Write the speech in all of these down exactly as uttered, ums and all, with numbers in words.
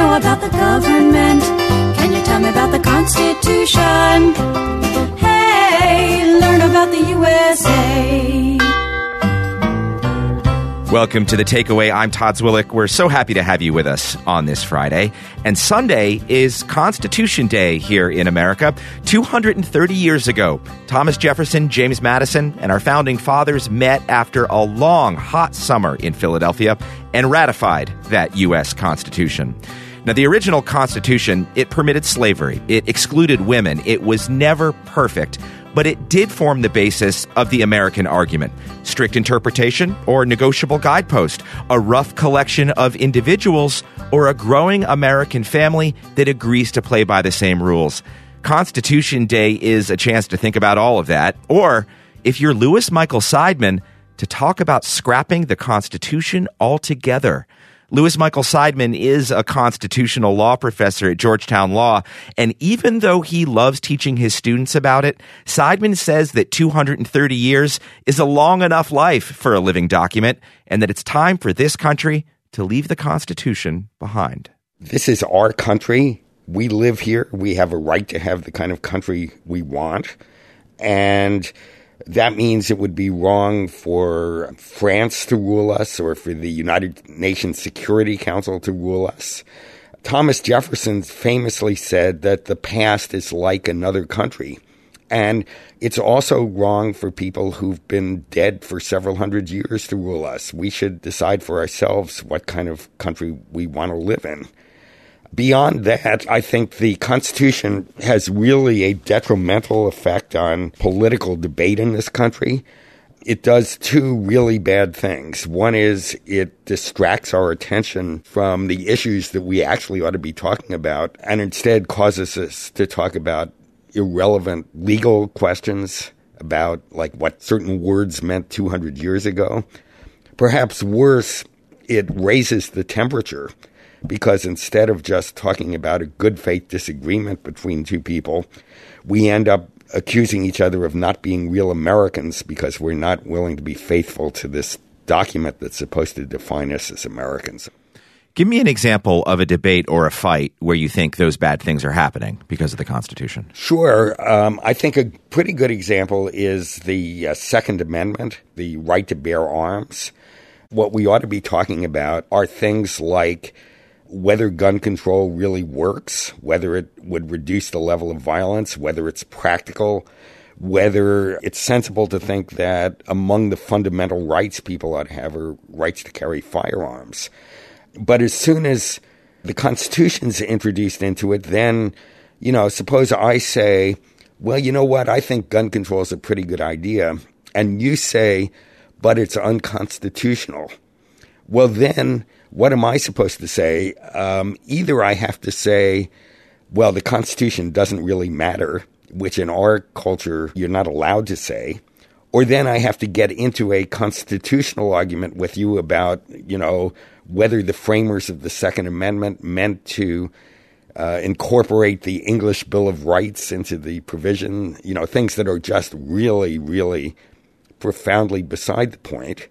know about the government? Can you tell me about the Constitution? Hey, learn about the U S A. Welcome to The Takeaway. I'm Todd Zwillich. We're so happy to have you with us on this Friday. And Sunday is Constitution Day here in America. two hundred thirty years ago, Thomas Jefferson, James Madison, and our founding fathers met after a long, hot summer in Philadelphia and ratified that U S Constitution. Now, the original Constitution, it permitted slavery. It excluded women. It was never perfect, but it did form the basis of the American argument. Strict interpretation or negotiable guidepost, a rough collection of individuals, or a growing American family that agrees to play by the same rules. Constitution Day is a chance to think about all of that, or if you're Louis Michael Seidman, to talk about scrapping the Constitution altogether. Louis Michael Seidman is a constitutional law professor at Georgetown Law, and even though he loves teaching his students about it, Seidman says that two hundred thirty years is a long enough life for a living document, and that it's time for this country to leave the Constitution behind. This is our country. We live here. We have a right to have the kind of country we want, and that means it would be wrong for France to rule us or for the United Nations Security Council to rule us. Thomas Jefferson famously said that the past is like another country. And it's also wrong for people who've been dead for several hundred years to rule us. We should decide for ourselves what kind of country we want to live in. Beyond that, I think the Constitution has really a detrimental effect on political debate in this country. It does two really bad things. One is it distracts our attention from the issues that we actually ought to be talking about, and instead causes us to talk about irrelevant legal questions about like what certain words meant two hundred years ago. Perhaps worse, it raises the temperature, because instead of just talking about a good faith disagreement between two people, we end up accusing each other of not being real Americans because we're not willing to be faithful to this document that's supposed to define us as Americans. Give me an example of a debate or a fight where you think those bad things are happening because of the Constitution. Sure. Um, I think a pretty good example is the uh, Second Amendment, the right to bear arms. What we ought to be talking about are things like whether gun control really works, whether it would reduce the level of violence, whether it's practical, whether it's sensible to think that among the fundamental rights people ought to have are rights to carry firearms. But as soon as the Constitution's introduced into it, then, you know, suppose I say, well, you know what, I think gun control is a pretty good idea, and you say, but it's unconstitutional. Well, then what am I supposed to say? Um, either I have to say, well, the Constitution doesn't really matter, which in our culture you're not allowed to say, or then I have to get into a constitutional argument with you about, you know, whether the framers of the Second Amendment meant to uh, incorporate the English Bill of Rights into the provision, you know, things that are just really, really profoundly beside the point.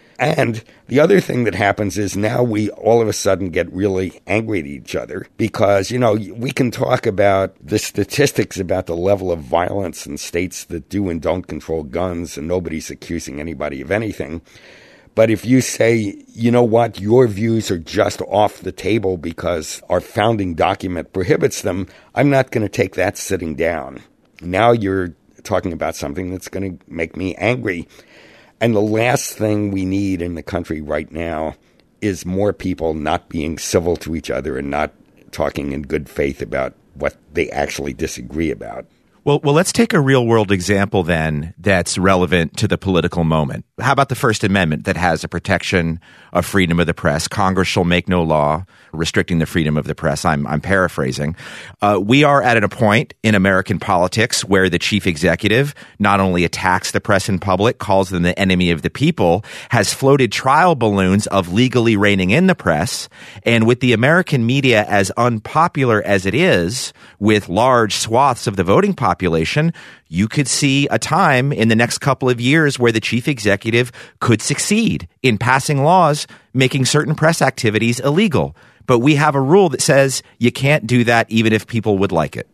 And the other thing that happens is now we all of a sudden get really angry at each other because, you know, we can talk about the statistics about the level of violence in states that do and don't control guns, and nobody's accusing anybody of anything. But if you say, you know what, your views are just off the table because our founding document prohibits them, I'm not going to take that sitting down. Now you're talking about something that's going to make me angry. And the last thing we need in the country right now is more people not being civil to each other and not talking in good faith about what they actually disagree about. Well, well, let's take a real-world example then that's relevant to the political moment. How about the First Amendment that has a protection of freedom of the press? Congress shall make no law restricting the freedom of the press. I'm, I'm paraphrasing. Uh, we are at a point in American politics where the chief executive not only attacks the press in public, calls them the enemy of the people, has floated trial balloons of legally reining in the press, and with the American media as unpopular as it is, with large swaths of the voting population, you could see a time in the next couple of years where the chief executive could succeed in passing laws making certain press activities illegal. but we have a rule that says you can't do that even if people would like it.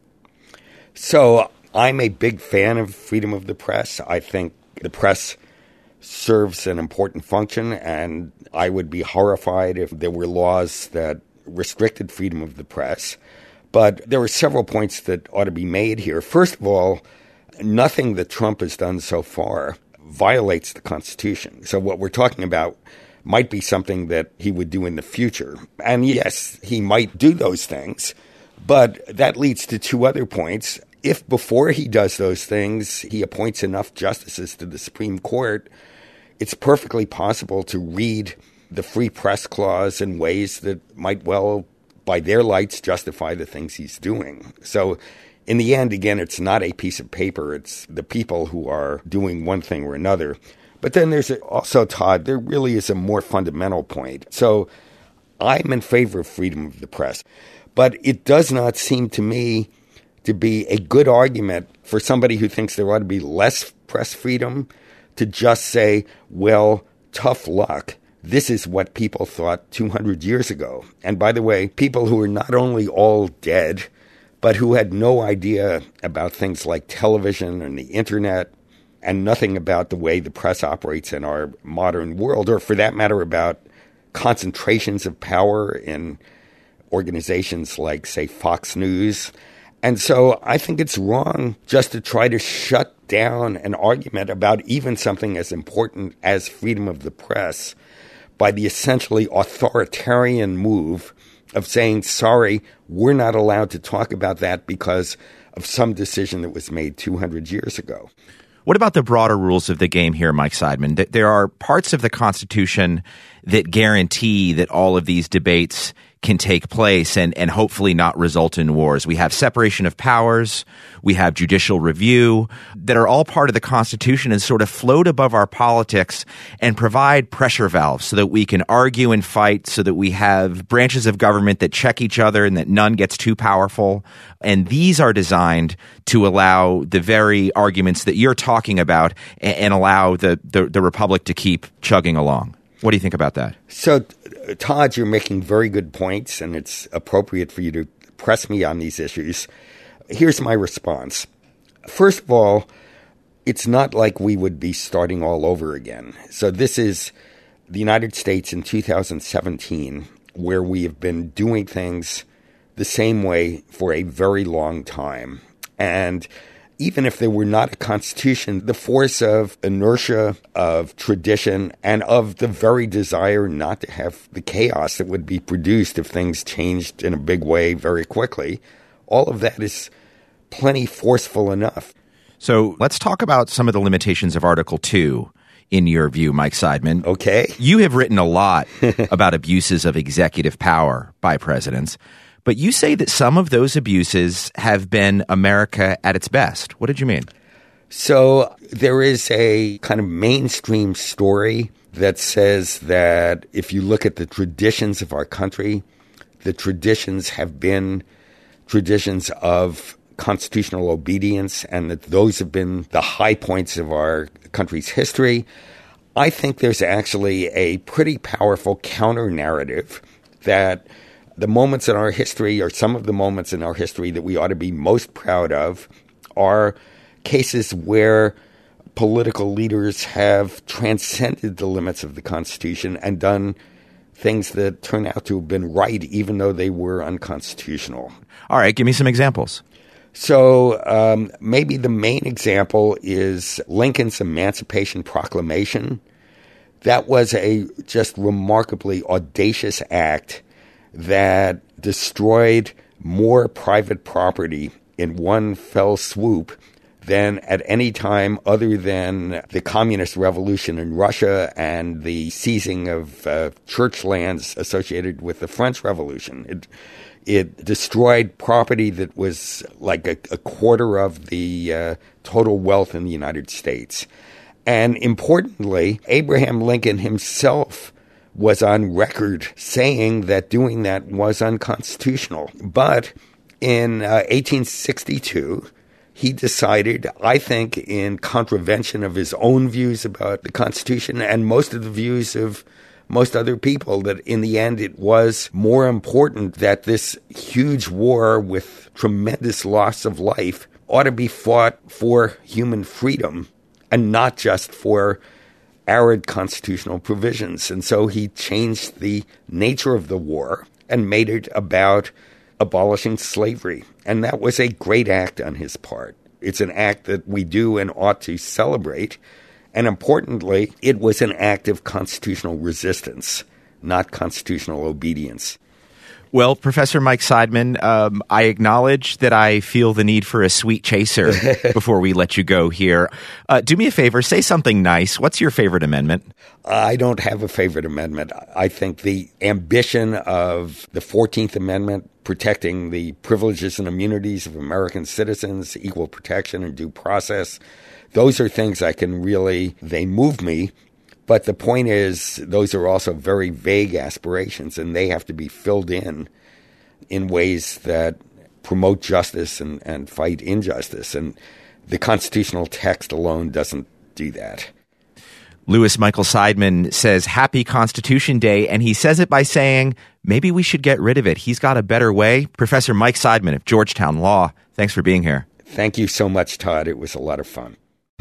So I'm a big fan of freedom of the press. I think the press serves an important function, and I would be horrified if there were laws that restricted freedom of the press. But there are several points that ought to be made here. First of all, nothing that Trump has done so far violates the Constitution. So what we're talking about might be something that he would do in the future. And yes, he might do those things, but that leads to two other points. If before he does those things, he appoints enough justices to the Supreme Court, it's perfectly possible to read the Free Press Clause in ways that might well, by their lights, justify the things he's doing. So in the end, again, it's not a piece of paper. It's the people who are doing one thing or another. But then there's also, Todd, there really is a more fundamental point. So I'm in favor of freedom of the press, but it does not seem to me to be a good argument for somebody who thinks there ought to be less press freedom to just say, well, tough luck. This is what people thought two hundred years ago. And by the way, people who are not only all dead, but who had no idea about things like television and the internet and nothing about the way the press operates in our modern world, or for that matter, about concentrations of power in organizations like, say, Fox News. And so I think it's wrong just to try to shut down an argument about even something as important as freedom of the press by the essentially authoritarian move of saying, sorry, we're not allowed to talk about that because of some decision that was made two hundred years ago. What about the broader rules of the game here, Mike Seidman? There are parts of the Constitution that guarantee that all of these debates can take place and, and hopefully not result in wars. We have separation of powers. We have judicial review that are all part of the Constitution and sort of float above our politics and provide pressure valves so that we can argue and fight, so that we have branches of government that check each other and that none gets too powerful. And these are designed to allow the very arguments that you're talking about and, and allow the, the, the Republic to keep chugging along. What do you think about that? So, Todd, you're making very good points, and it's appropriate for you to press me on these issues. Here's my response. First of all, it's not like we would be starting all over again. So this is the United States in two thousand seventeen, where we have been doing things the same way for a very long time. And even if there were not a constitution, the force of inertia, of tradition, and of the very desire not to have the chaos that would be produced if things changed in a big way very quickly, all of that is plenty forceful enough. So let's talk about some of the limitations of Article two, in your view, Mike Seidman. Okay. You have written a lot about abuses of executive power by presidents. But you say that some of those abuses have been America at its best. What did you mean? So there is a kind of mainstream story that says that if you look at the traditions of our country, the traditions have been traditions of constitutional obedience, and that those have been the high points of our country's history. I think there's actually a pretty powerful counter-narrative that the moments in our history, or some of the moments in our history that we ought to be most proud of, are cases where political leaders have transcended the limits of the Constitution and done things that turn out to have been right, even though they were unconstitutional. All right, give me some examples. So um, maybe the main example is Lincoln's Emancipation Proclamation. That was a just remarkably audacious act that destroyed more private property in one fell swoop than at any time other than the communist revolution in Russia and the seizing of uh, church lands associated with the French Revolution. It, it destroyed property that was like a, a quarter of the uh, total wealth in the United States. And importantly, Abraham Lincoln himself was on record saying that doing that was unconstitutional. But in uh, eighteen sixty-two, he decided, I think, in contravention of his own views about the Constitution and most of the views of most other people that in the end it was more important that this huge war with tremendous loss of life ought to be fought for human freedom and not just for arid constitutional provisions. And so he changed the nature of the war and made it about abolishing slavery. And that was a great act on his part. It's an act that we do and ought to celebrate. And importantly, it was an act of constitutional resistance, not constitutional obedience. Well, Professor Mike Seidman, um, I acknowledge that I feel the need for a sweet chaser before we let you go here. Uh, do me a favor, say something nice. What's your favorite amendment? I don't have a favorite amendment. I think the ambition of the fourteenth Amendment, protecting the privileges and immunities of American citizens, equal protection and due process, those are things I can really, they move me. But the point is, those are also very vague aspirations, and they have to be filled in in ways that promote justice and, and fight injustice. And the constitutional text alone doesn't do that. Louis Michael Seidman says, Happy Constitution Day, and he says it by saying, maybe we should get rid of it. He's got a better way. Professor Mike Seidman of Georgetown Law, thanks for being here. Thank you so much, Todd. It was a lot of fun.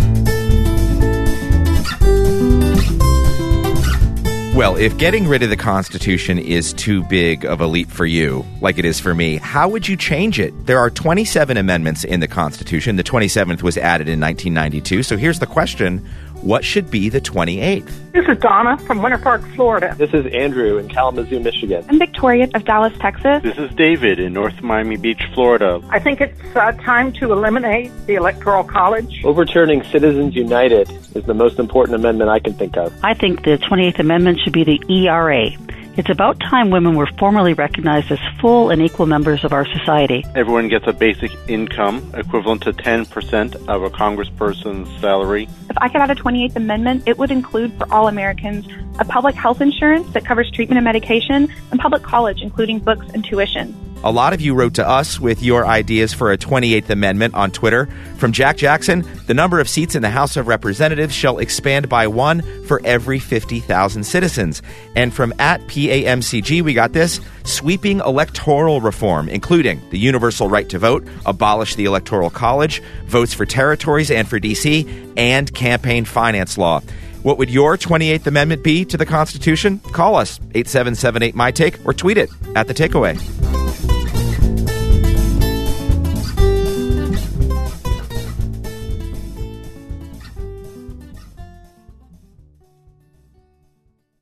Well, if getting rid of the Constitution is too big of a leap for you, like it is for me, how would you change it? There are twenty-seven amendments in the Constitution. The twenty-seventh was added in nineteen ninety-two. So here's the question. What should be the twenty-eighth? This is Donna from Winter Park, Florida. This is Andrew in Kalamazoo, Michigan. I'm Victoria of Dallas, Texas. This is David in North Miami Beach, Florida. I think it's uh, time to eliminate the Electoral College. Overturning Citizens United is the most important amendment I can think of. I think the twenty-eighth Amendment should be the E R A. It's about time women were formally recognized as full and equal members of our society. Everyone gets a basic income equivalent to ten percent of a congressperson's salary. If I could add a twenty-eighth Amendment, it would include for all Americans a public health insurance that covers treatment and medication, and public college, including books and tuition. A lot of you wrote to us with your ideas for a twenty-eighth Amendment on Twitter. From Jack Jackson, the number of seats in the House of Representatives shall expand by one for every fifty thousand citizens. And from at P A M C G, we got this: sweeping electoral reform, including the universal right to vote, abolish the Electoral College, votes for territories and for D C, and campaign finance law. What would your twenty-eighth Amendment be to the Constitution? Call us, eight seven seven eight, M Y Take, or tweet it at The Takeaway.